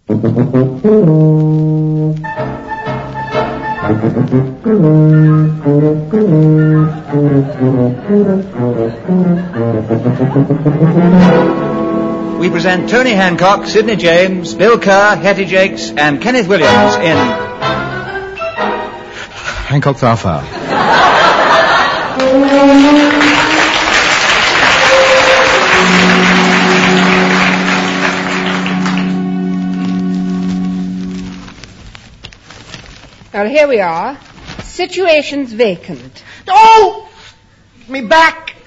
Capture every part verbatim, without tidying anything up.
We present Tony Hancock, Sidney James, Bill Kerr, Hetty Jakes, and Kenneth Williams in Hancock's Half Hour. Well, here we are. Situation's vacant. Oh! Me back!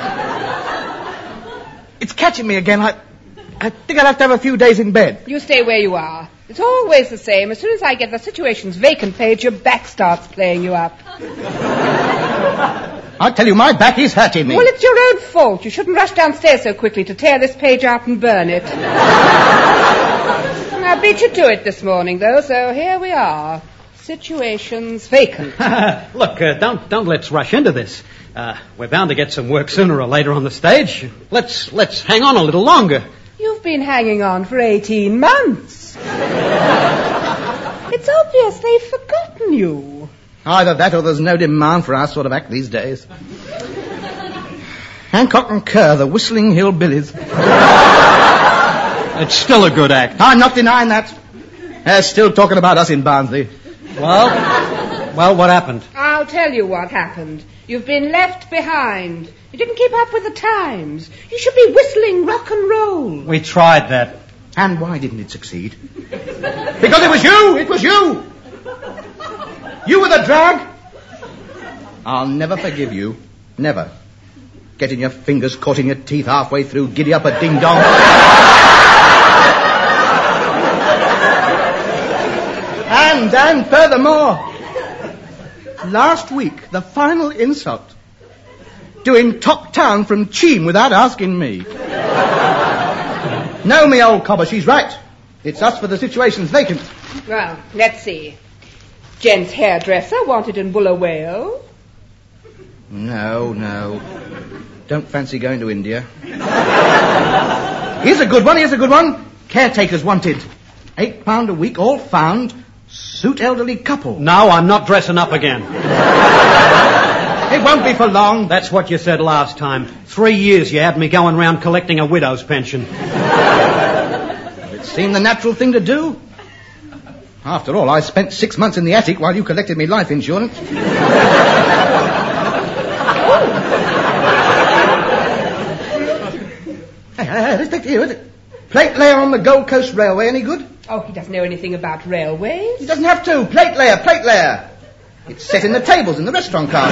It's catching me again. I, I think I'll have to have a few days in bed. You stay where you are. It's always the same. As soon as I get the situation's vacant page, your back starts playing you up. I tell you, my back is hurting me. Well, it's your own fault. You shouldn't rush downstairs so quickly to tear this page out and burn it. I beat you to it this morning, though, so here we are. Situation's vacant. Look, uh, don't don't let's rush into this. Uh, we're bound to get some work sooner or later on the stage. Let's let's hang on a little longer. You've been hanging on for eighteen months. It's obvious they've forgotten you. Either that or there's no demand for our sort of act these days. Hancock and Kerr, the Whistling Hillbillies. It's still a good act. I'm not denying that. They're still talking about us in Barnsley. Well, well, what happened? I'll tell you what happened. You've been left behind. You didn't keep up with the times. You should be whistling rock and roll. We tried that. And why didn't it succeed? Because it was you! It was you! You were the drag! I'll never forgive you. Never. Getting your fingers caught in your teeth halfway through Giddy Up a Ding Dong. And, and furthermore, last week, the final insult. Doing top town from Cheam without asking me. No, me old cobber, she's right. It's us for the situation's vacant. Well, let's see. Gents' hairdresser wanted in Buller Whale. No, no. Don't fancy going to India. Here's a good one, here's a good one. Caretakers wanted. Eight pound a week, all found. Suit elderly couple. No, I'm not dressing up again. It won't be for long. That's what you said last time. Three years you had me going round collecting a widow's pension. It seemed the natural thing to do. After all, I spent six months in the attic while you collected me life insurance. Hey, hey, let's take here. Plate layer on the Gold Coast Railway, any good? Oh, he doesn't know anything about railways. He doesn't have to. Plate layer, plate layer. It's set in the tables in the restaurant car.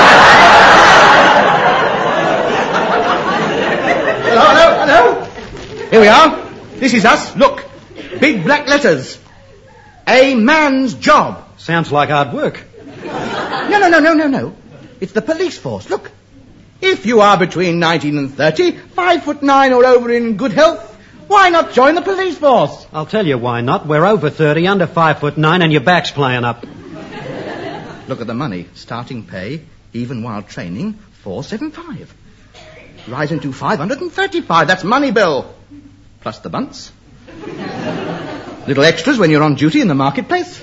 Hello, hello, hello. Here we are. This is us. Look. Big black letters. A man's job. Sounds like hard work. No, no, no, no, no, no. It's the police force. Look. If you are between nineteen and thirty, five foot nine or over in good health, why not join the police force? I'll tell you why not. We're over thirty, under five foot nine, and your back's playing up. Look at the money. Starting pay, even while training, four seven five. Rising to five hundred thirty-five. That's money, Bill. Plus the bunts. Little extras when you're on duty in the marketplace.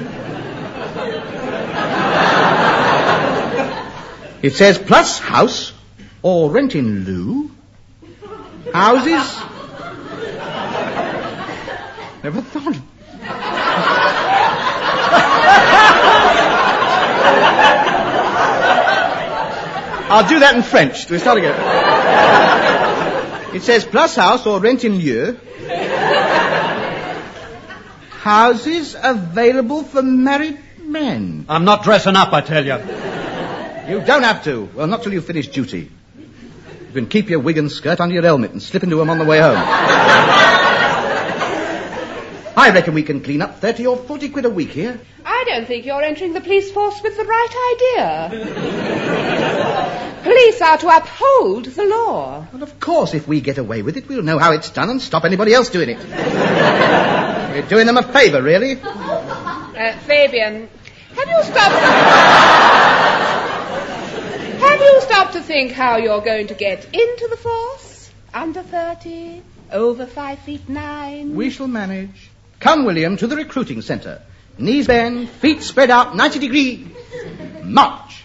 It says plus house or rent in lieu. Houses. Never thought. I'll do that in French. Do we start again? It says plus house or rent in lieu. Houses available for married men. I'm not dressing up, I tell you. You don't have to. Well, not till you finish duty. You can keep your wig and skirt under your helmet and slip into them on the way home. I reckon we can clean up thirty or forty quid a week here. I don't think you're entering the police force with the right idea. Police are to uphold the law. Well, of course, if we get away with it, we'll know how it's done and stop anybody else doing it. We're doing them a favour, really. Uh, Fabian, have you stopped... have you stopped to think how you're going to get into the force? Under thirty? Over five feet nine? We shall manage. Come, William, to the recruiting centre. Knees bend, feet spread out ninety degrees. March.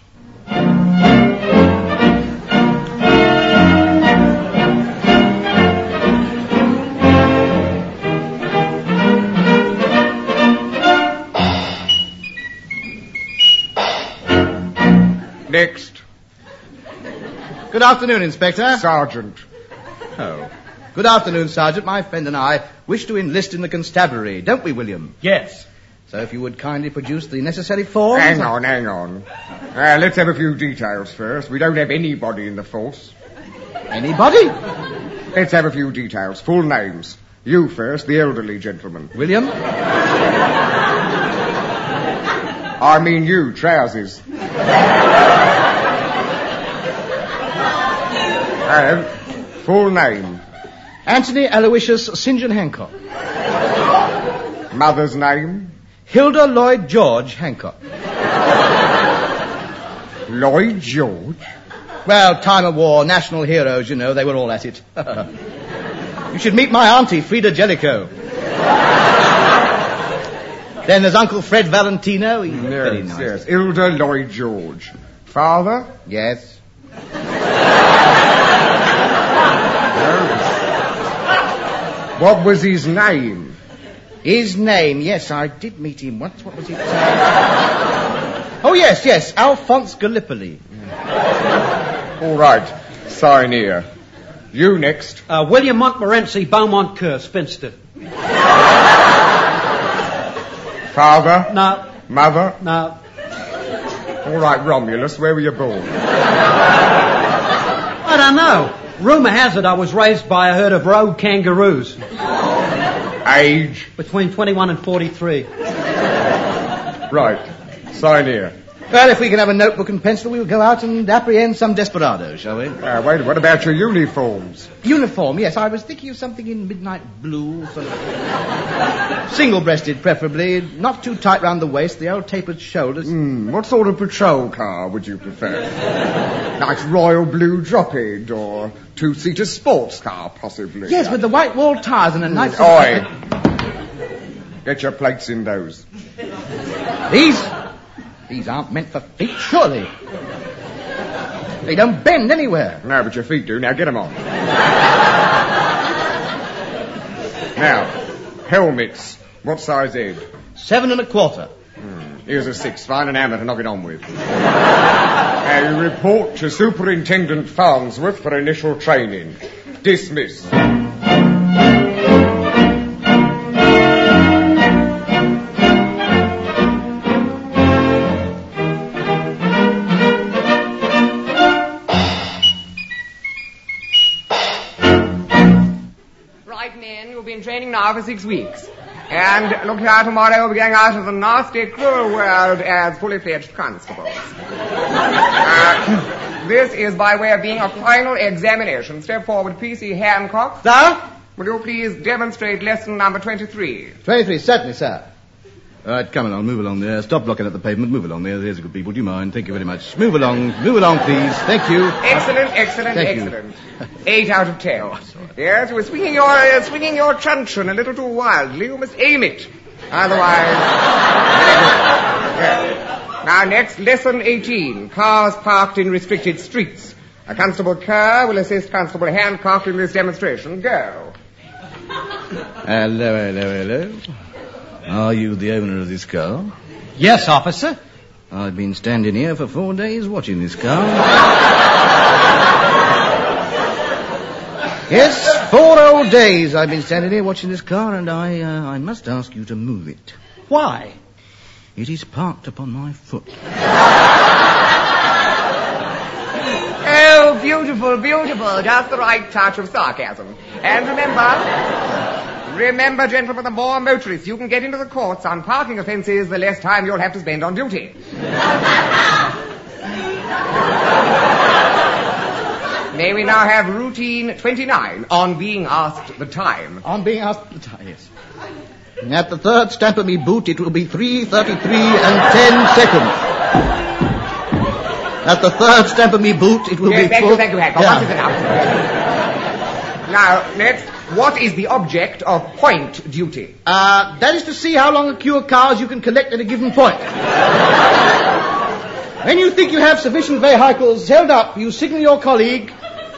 Next. Good afternoon, Inspector. Sergeant. Oh. Good afternoon, Sergeant. My friend and I wish to enlist in the constabulary, don't we, William? Yes. So if you would kindly produce the necessary forms... Hang on, hang on. Uh, let's have a few details first. We don't have anybody in the force. Anybody? Let's have a few details. Full names. You first, the elderly gentleman. William? I mean you, trousers. And full name. Anthony Aloysius Saint John Hancock. Mother's name? Hilda Lloyd George Hancock. Lloyd George? Well, time of war, national heroes, you know, they were all at it. You should meet my auntie, Frida Jellicoe. Then there's Uncle Fred Valentino. He's yes, very nice. Yes, Hilda Lloyd George. Father? Yes. What was his name? His name, yes, I did meet him once. What was it? Oh, yes, yes, Alphonse Gallipoli. All right, sign here. You next. Uh, William Montmorency, Beaumont Kerr, spinster. Father? No. Mother? No. All right, Romulus, where were you born? I don't know. Rumour has it I was raised by a herd of rogue kangaroos. Age? Between twenty-one and forty-three. Right. Sign here. Well, if we can have a notebook and pencil, we'll go out and apprehend some desperado, shall we? Uh, wait, what about your uniforms? Uniform, yes. I was thinking of something in midnight blue, sort of single-breasted, preferably. Not too tight round the waist, the old tapered shoulders. Mm, what sort of patrol car would you prefer? Nice royal blue drop-head or two-seater sports car, possibly? Yes, with the white wall tires and a nice... Oi! Get your plates in those. These... These aren't meant for feet, surely. They don't bend anywhere. No, but your feet do. Now get them on. Now, helmets. What size head? Seven and a quarter. Hmm. Here's a six. Find an hammer to knock it on with. Now, you report to Superintendent Farnsworth for initial training. Dismiss. Training now for six weeks. And look here, tomorrow we're going out of the nasty, cruel world as fully fledged constables. Uh, this is by way of being a final examination. Step forward, P C Hancock. Sir? Will you please demonstrate lesson number twenty-three? twenty-three, certainly, sir. All right, come along, move along there. Stop blocking at the pavement. Move along there. There's a good people. Do you mind? Thank you very much. Move along. Move along, please. Thank you. Excellent, excellent, Thank excellent. You. Eight out of ten. Yes, you were swinging your uh, swinging your truncheon a little too wildly. You must aim it. Otherwise... Yes. Now, next, lesson eighteen. Cars parked in restricted streets. A Constable Kerr will assist Constable Hancock in this demonstration. Go. Hello, hello, hello. Are you the owner of this car? Yes, officer. I've been standing here for four days watching this car. Yes, four whole days I've been standing here watching this car, and I, uh, I must ask you to move it. Why? It is parked upon my foot. Oh, beautiful, beautiful. Just the right touch of sarcasm. And remember... Remember, gentlemen, the more motorists you can get into the courts on parking offences, the less time you'll have to spend on duty. May we now have routine twenty-nine, on being asked the time. On being asked the time, yes. At the third stamp of me boot, it will be three thirty-three and ten seconds. At the third stamp of me boot, it will yes, be... thank four... you, thank you, Hancock. Yeah. Once is enough. Now, next... What is the object of point duty? Uh, that is to see how long a queue of cars you can collect at a given point. When you think you have sufficient vehicles held up, you signal your colleague,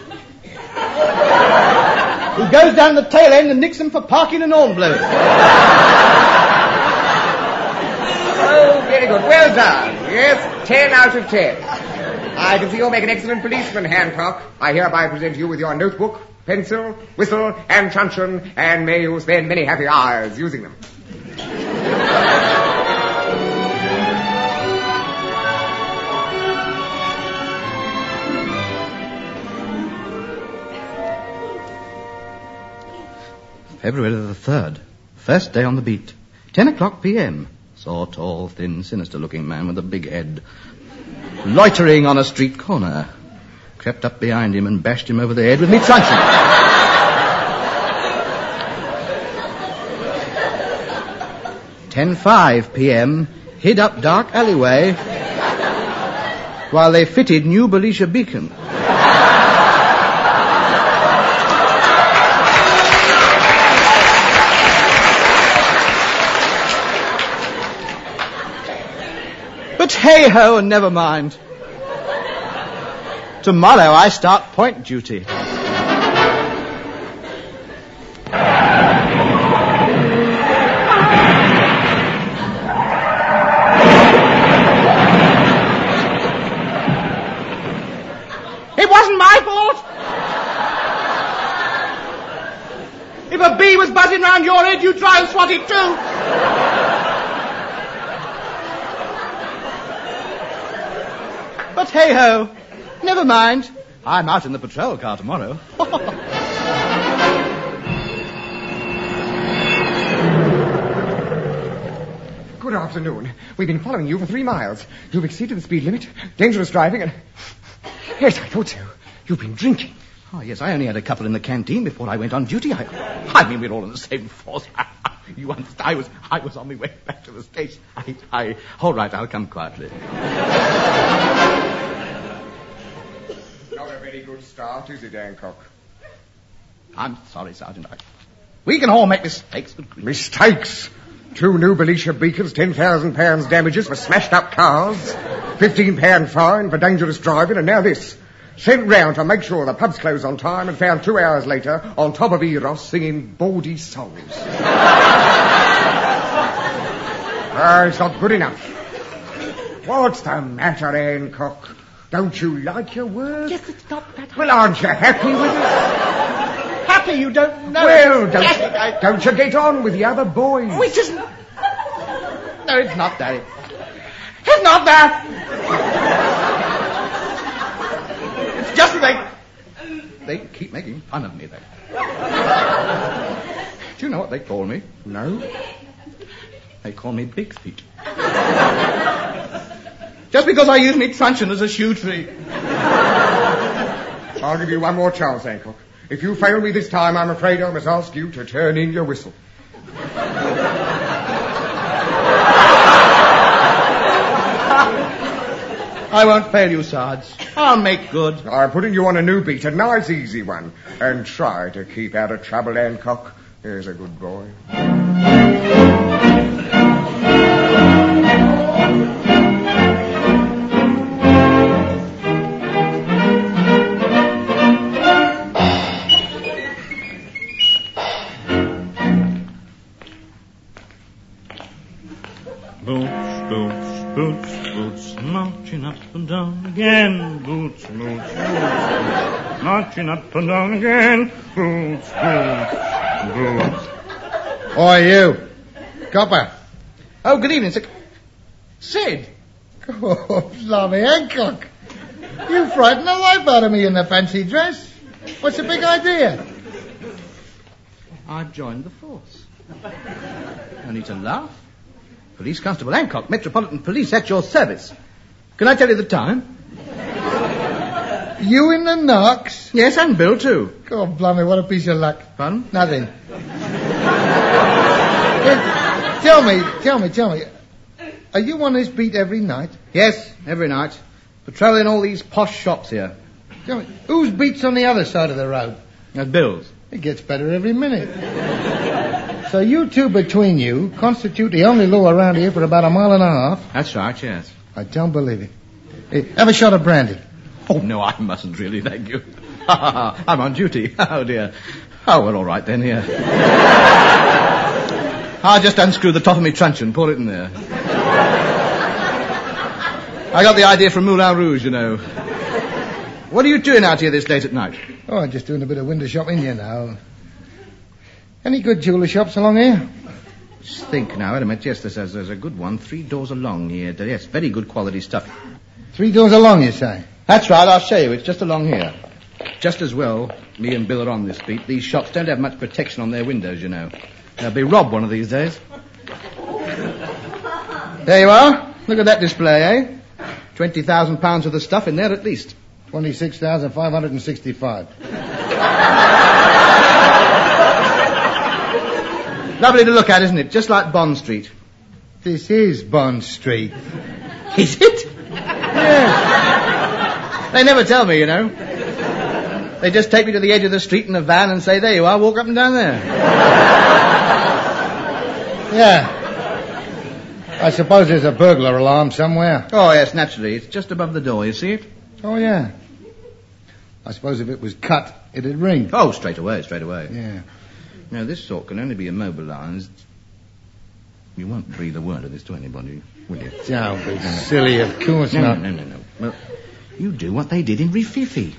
who goes down the tail end and nicks them for parking and horn blowing. Oh, very good. Well done. Yes, ten out of ten. I can see you'll make an excellent policeman, Hancock. I hereby present you with your notebook, pencil, whistle, and truncheon, and may you spend many happy hours using them. February the third. First day on the beat. Ten o'clock p m. Saw a tall, thin, sinister-looking man with a big head loitering on a street corner. Crept up behind him and bashed him over the head with me truncheon. ten five p m. Hid up dark alleyway while they fitted new Belisha beacon. But hey-ho, and never mind. Tomorrow I start point duty. It wasn't my fault. If a bee was buzzing round your head, you'd try and swat it too. But hey-ho, never mind. I'm out in the patrol car tomorrow. Good afternoon. We've been following you for three miles. You've exceeded the speed limit, dangerous driving, and... Yes, I thought so. You've been drinking. Oh, yes, I only had a couple in the canteen before I went on duty. I, I mean, we're all in the same force. You understand? I was, I was on my way back to the station. I, I... All right, I'll come quietly. Not a very good start, is it, Hancock? I'm sorry, Sergeant. I, we can all make mistakes. But... Mistakes? Two new Belisha beacons, ten thousand pounds damages for smashed up cars, fifteen pound fine for dangerous driving, and now this. Sent round to make sure the pub's closed on time and found two hours later on top of Eros singing bawdy songs. Ah, it's not good enough. What's the matter, Hancock? Don't you like your work? Yes, it's not that. Well, aren't you happy with it? Happy you don't know. Well, don't, you, don't you get on with the other boys? Oh, it isn't. No, it's not that. It's not that. It's just that they... They keep making fun of me, they. Do you know what they call me? No. They call me Big Feet. Just because I use me truncheon as a shoe tree. I'll give you one more chance, Hancock. If you fail me this time, I'm afraid I must ask you to turn in your whistle. I won't fail you, Sarge. I'll make good. I'm putting you on a new beat, a nice easy one. And try to keep out of trouble, Hancock. Here's a good boy. Boots, boots, boots, boots, marching up and down again. Boots, boots, boots, marching up and down again. Boots, boots, boots. Oi, you. Copper. Oh, good evening, sir. Sid. Oh, blimey, Hancock. You frightened the life out of me in the fancy dress. What's the big idea? I've joined the force. No need to laugh. Police Constable Hancock, Metropolitan Police, at your service. Can I tell you the time? You in the Knox? Yes, and Bill, too. God, blimey, what a piece of luck. Pardon? Nothing. Hey, tell me, tell me, tell me. Are you on this beat every night? Yes, every night. Patrolling all these posh shops here. Tell me, whose beat's on the other side of the road? That's Bill's. It gets better every minute. So you two between you constitute the only law around here for about a mile and a half? That's right, yes. I don't believe it. Hey, have a shot of brandy. Oh, no, I mustn't really, thank you. I'm on duty. Oh, dear. Oh, well, all right then, here. I'll just unscrew the top of my truncheon, pour it in there. I got the idea from Moulin Rouge, you know. What are you doing out here this late at night? Oh, I'm just doing a bit of window shopping, you know. Any good jeweller shops along here? Just think now, wait a minute. Yes, there's, there's a good one, three doors along here. Yes, very good quality stuff. Three doors along, you say? That's right, I'll show you. It's just along here. Just as well, me and Bill are on this beat. These shops don't have much protection on their windows, you know. They'll be robbed one of these days. There you are. Look at that display, eh? Twenty thousand pounds worth of stuff in there at least. Twenty-six thousand five hundred and sixty-five. Lovely to look at, isn't it? Just like Bond Street. This is Bond Street. Is it? Yes. They never tell me, you know. They just take me to the edge of the street in a van and say, there you are, walk up and down there. Yeah. I suppose there's a burglar alarm somewhere. Oh, yes, naturally. It's just above the door, you see it? Oh, yeah. I suppose if it was cut, it'd ring. Oh, straight away, straight away. Yeah. Now, this sort can only be immobilized. You won't breathe a word of this to anybody, will you? Don't be silly, of course no, not. No, no, no, no. Well, you do what they did in Rififi.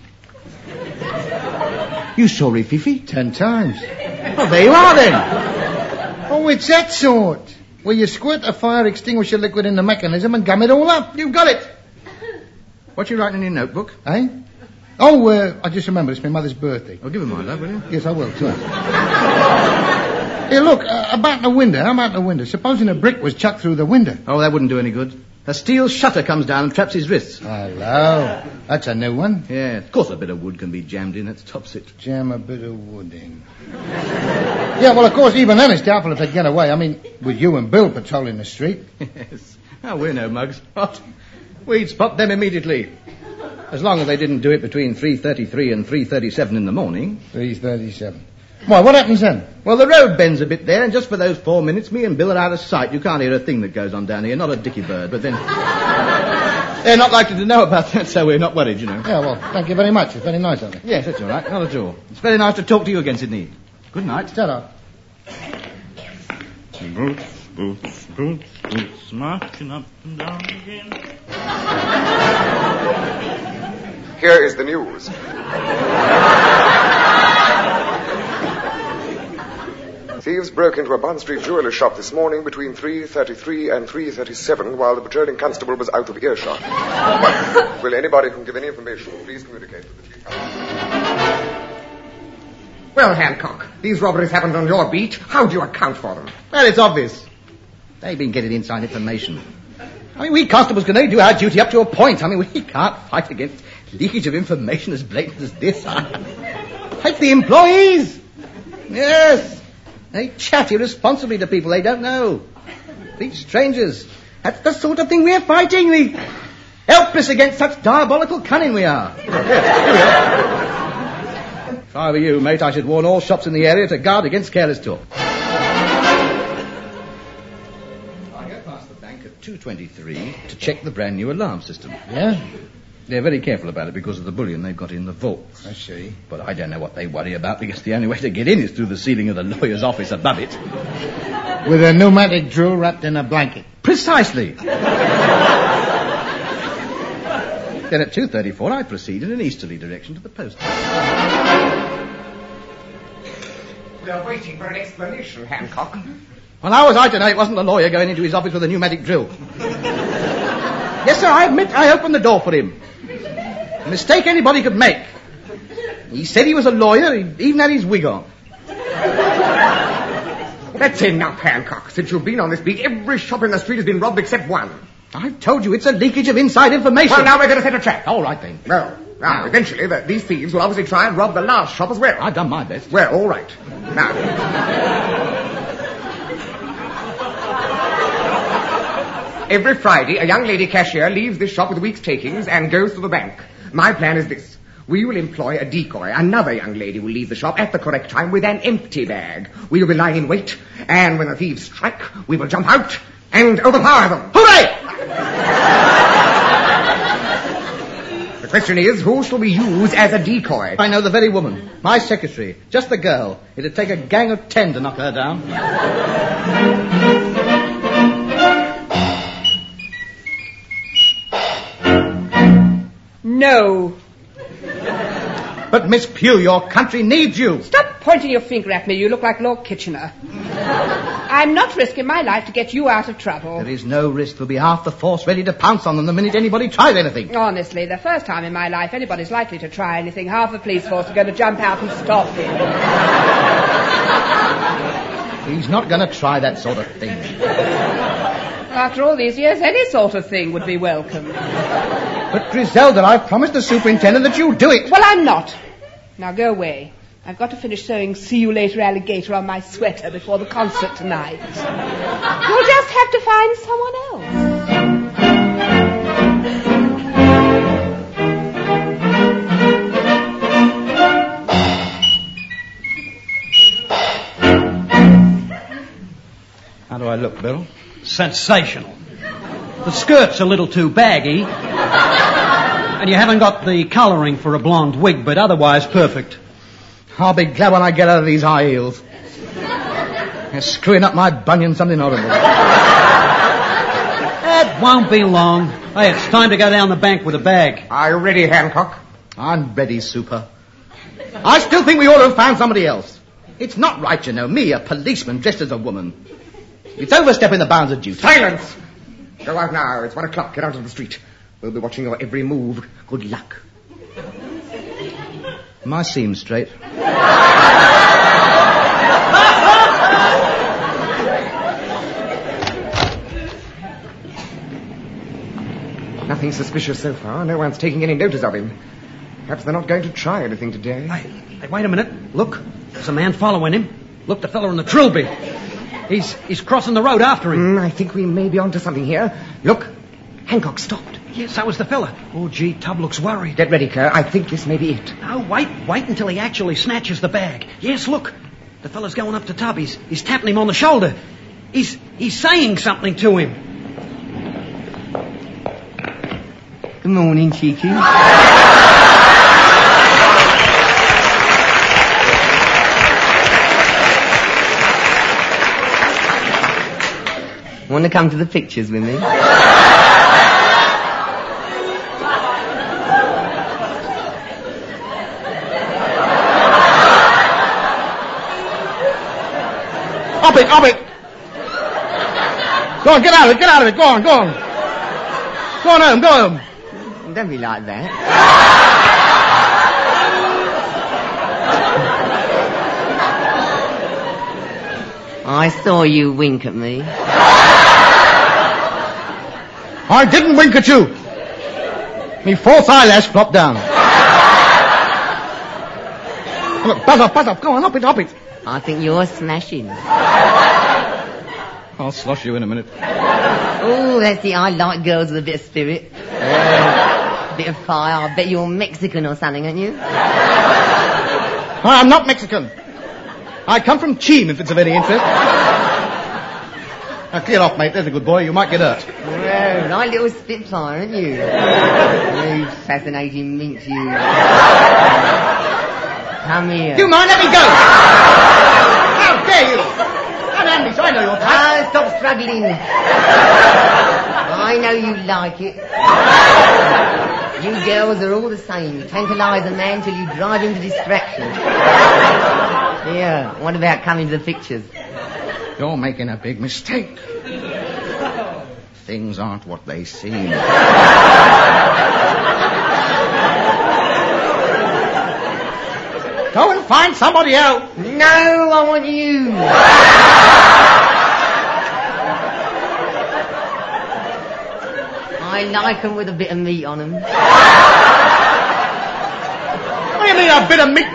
You saw Rififi? Ten times. Well, there you are, then. Oh, it's that sort. Where you squirt a fire extinguisher liquid in the mechanism and gum it all up. You've got it. What you writing in your notebook? Eh? Oh, uh, I just remembered it's my mother's birthday. Oh, give her my love, will you? Yes, I will, too. Here, look, uh, about the window. How about the window? Supposing a brick was chucked through the window. Oh, that wouldn't do any good. A steel shutter comes down and traps his wrists. Hello. That's a new one. Yeah, of course a bit of wood can be jammed in. That stops it. Jam a bit of wood in. Yeah, well, of course, even then it's doubtful if they'd get away. I mean, with you and Bill patrolling the street. Yes. Oh, we're no mugs. What? We'd spot them immediately. As long as they didn't do it between three thirty-three and three thirty-seven in the morning. three thirty-seven. Why, what happens then? Well, the road bends a bit there, and just for those four minutes, me and Bill are out of sight. You can't hear a thing that goes on down here. Not a dicky bird, but then... They're not likely to know about that, so we're not worried, you know. Yeah, well, thank you very much. It's very nice of you. Yes, that's all right. Not at all. It's very nice to talk to you again, Sidney. Good night. Ta-ra. Boots, boots, boots, boots, marching up and down again. Here is the news. Thieves broke into a Bond Street jeweller shop this morning between three thirty-three and three thirty-seven while the patrolling constable was out of earshot. Will anybody who can give any information please communicate with the chief? Well, Hancock, these robberies happened on your beat. How do you account for them? Well, it's obvious. They've been getting inside information. I mean, we constables can only do our duty up to a point. I mean, we can't fight against leakage of information as blatant as this. It's the employees. Yes. They chat irresponsibly to people they don't know. These strangers. That's the sort of thing we're fighting. We helpless against such diabolical cunning we are. Here, here we are. If I were you, mate, I should warn all shops in the area to guard against careless talk. I go past the bank at two twenty-three to check the brand new alarm system. Yeah? They're very careful about it because of the bullion they've got in the vault. I see. But I don't know what they worry about because the only way to get in is through the ceiling of the lawyer's office above it. With a pneumatic drill wrapped in a blanket. Precisely. Then at two thirty-four I proceed in an easterly direction to the post. We're waiting for an explanation, Hancock. Well, how was I to know it wasn't the lawyer going into his office with a pneumatic drill? Yes, sir, I admit I opened the door for him. A mistake anybody could make. He said he was a lawyer, he even had his wig on. That's enough, Hancock. Since you've been on this beat, every shop in the street has been robbed except one. I've told you it's a leakage of inside information. Well, now we're going to set a trap. All right, then. Well, now, eventually, the, these thieves will obviously try and rob the last shop as well. I've done my best. Well, all right. Now... Every Friday, a young lady cashier leaves this shop with a week's takings and goes to the bank. My plan is this. We will employ a decoy. Another young lady will leave the shop at the correct time with an empty bag. We will be lying in wait, and when the thieves strike, we will jump out and overpower them. Hooray! The question is, who shall we use as a decoy? I know the very woman. My secretary. Just the girl. It'd take a gang of ten to knock her down. No. But, Miss Pugh, your country needs you. Stop pointing your finger at me. You look like Lord Kitchener. I'm not risking my life to get you out of trouble. There is no risk. There'll be half the force ready to pounce on them the minute anybody tries anything. Honestly, the first time in my life anybody's likely to try anything, half the police force are going to jump out and stop him. He's not going to try that sort of thing. After all these years, any sort of thing would be welcome. But, Griselda, I've promised the superintendent that you'll do it. Well, I'm not. Now go away. I've got to finish sewing "See You Later, Alligator" on my sweater before the concert tonight. You'll just have to find someone else. How do I look, Bill? Sensational. The skirt's a little too baggy. And you haven't got the colouring for a blonde wig, but otherwise perfect. I'll be glad when I get out of these high heels. They're screwing up my bunion something horrible. It won't be long. Hey, it's time to go down the bank with a bag. Are you ready, Hancock? I'm ready, Super. I still think we ought to have found somebody else. It's not right, you know, me, a policeman dressed as a woman. It's overstepping the bounds of duty. Silence! Go out now. It's one o'clock. Get out of the street. We'll be watching your every move. Good luck. My seam's straight. Nothing suspicious so far. No one's taking any notice of him. Perhaps they're not going to try anything today. Hey, hey, wait a minute. Look, there's a man following him. Look, the fella in the trilby. He's he's crossing the road after him. Mm, I think we may be onto something here. Look, Hancock stopped. Yes, that was the fella. Oh, gee, Tub looks worried. Get ready, Kerr. I think this may be it. No, wait, wait until he actually snatches the bag. Yes, look, the fella's going up to Tub. He's, he's tapping him on the shoulder. He's he's saying something to him. Good morning, Cheeky. Want to come to the pictures with me? Up it, up it! Go on, get out of it, get out of it, go on, go on. Go on home, go home. Don't be like that. I saw you wink at me. I didn't wink at you. Me fourth eyelash flopped down. Look, buzz up, buzz up, go on, up it, up it. I think you're smashing. I'll slosh you in a minute. Oh, that's it. I like girls with a bit of spirit. Uh, a bit of fire. I bet you're Mexican or something, aren't you? I'm not Mexican. I come from Cheam, if it's of any interest. Now, clear off, mate. There's a good boy. You might get hurt. Well, nice little spitfire, aren't you? You fascinating minx, you. Come here. You mind? Let me go. How dare you? I'm Andy, so I know your type. Ah, stop struggling. I know you like it. You girls are all the same. You tantalise a man till you drive him to distraction. Yeah, what about coming to the pictures? You're making a big mistake. Things aren't what they seem. Go and find somebody else. No, I want you. I like them with a bit of meat on them. What do you mean, a bit of meat?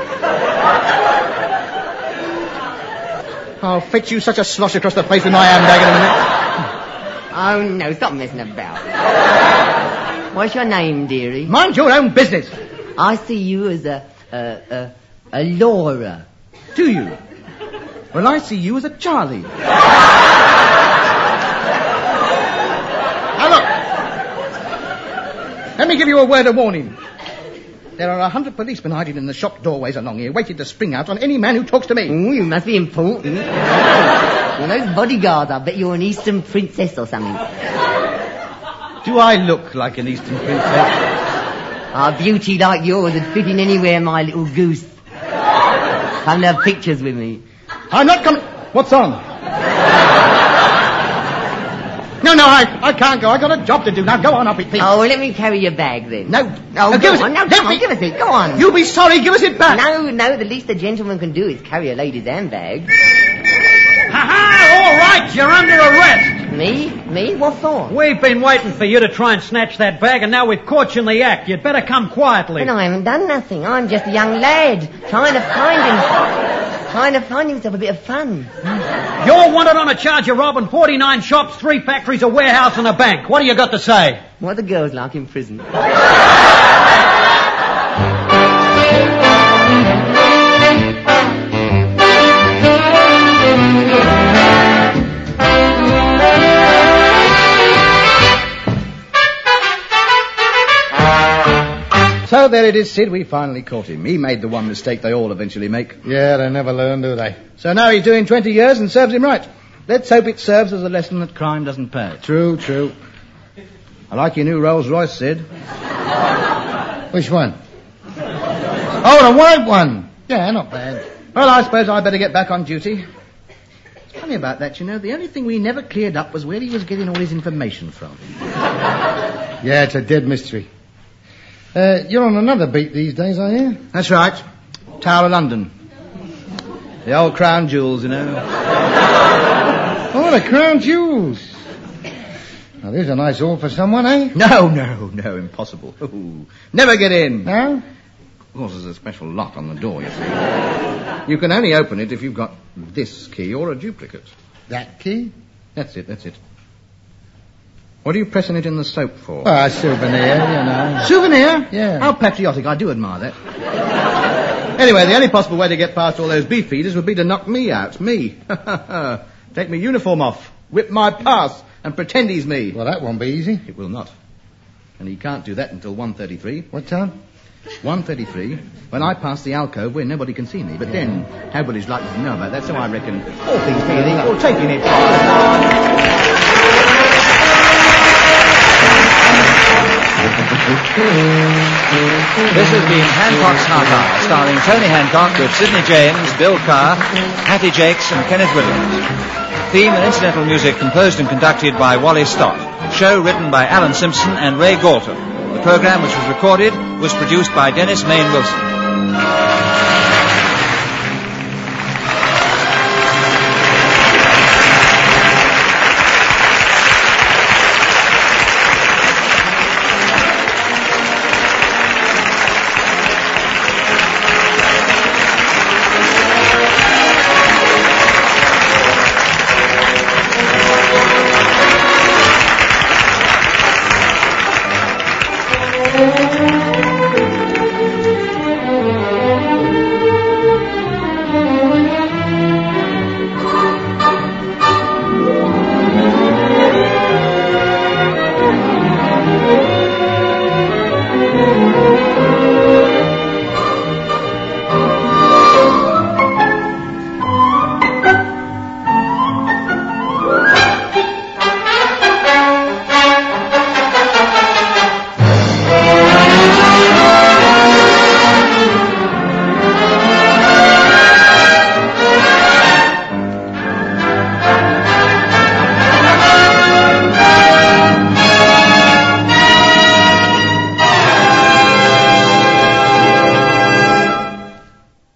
I'll fetch you such a slosh across the face with my handbag in a minute. Oh, no, stop messing about. What's your name, dearie? Mind your own business. I see you as a, a, a, a Laura. Do you? Well, I see you as a Charlie. Now look. Let me give you a word of warning. There are a hundred policemen hiding in the shop doorways along here, waiting to spring out on any man who talks to me. Ooh, you must be important. Well, those bodyguards, I bet you're an Eastern princess or something. Do I look like an Eastern princess? A beauty like yours would fit in anywhere, my little goose. Come to have pictures with me. I'm not coming... What's on? No, no, I, I can't go. I've got a job to do. Now, go on up, it, please. Oh, well, let me carry your bag, then. No. Oh, no, go give us on. it. No, Let come on, me... give us it. Go on. You'll be sorry. Give us it back. No, no, the least a gentleman can do is carry a lady's handbag. Ha-ha! All right, you're under arrest. Me? Me? What for? We've been waiting for you to try and snatch that bag, and now we've caught you in the act. You'd better come quietly. But I haven't done nothing. I'm just a young lad trying to find himself, trying to find himself a bit of fun. You're wanted on a charge of robbing forty-nine shops, three factories, a warehouse, and a bank. What do you got to say? What are the girls like in prison? So there it is, Sid. We finally caught him. He made the one mistake they all eventually make. Yeah, they never learn, do they? So now he's doing twenty years and serves him right. Let's hope it serves as a lesson that crime doesn't pay. True, true. I like your new Rolls Royce, Sid. Which one? Oh, the white one. Yeah, not bad. Well, I suppose I'd better get back on duty. It's funny about that, you know. The only thing we never cleared up was where he was getting all his information from. Yeah, it's a dead mystery. Uh, you're on another beat these days, I hear? That's right. Tower of London. The old crown jewels, you know. Oh, the crown jewels. Now, there's a nice haul for someone, eh? No, no, no, impossible. Ooh, never get in. No? Of course, there's a special lock on the door, you see. You can only open it if you've got this key or a duplicate. That key? That's it, that's it. What are you pressing it in the soap for? Oh, a souvenir, you know. Souvenir? Yeah. How patriotic. I do admire that. Anyway, the only possible way to get past all those beef feeders would be to knock me out. Me. Take my uniform off, whip my pass, and pretend he's me. Well, that won't be easy. It will not. And he can't do that until one thirty-three. What time? one thirty-three, when I pass the alcove where nobody can see me. But yeah. Then, nobody's likely to know about that, so I reckon, all things being equal, taking it This has been Hancock's Half Hour, starring Tony Hancock with Sidney James, Bill Carr, Hattie Jakes and Kenneth Williams. Theme and incidental music composed and conducted by Wally Stott. Show written by Alan Simpson and Ray Galton. The program, which was recorded, was produced by Dennis Main Wilson.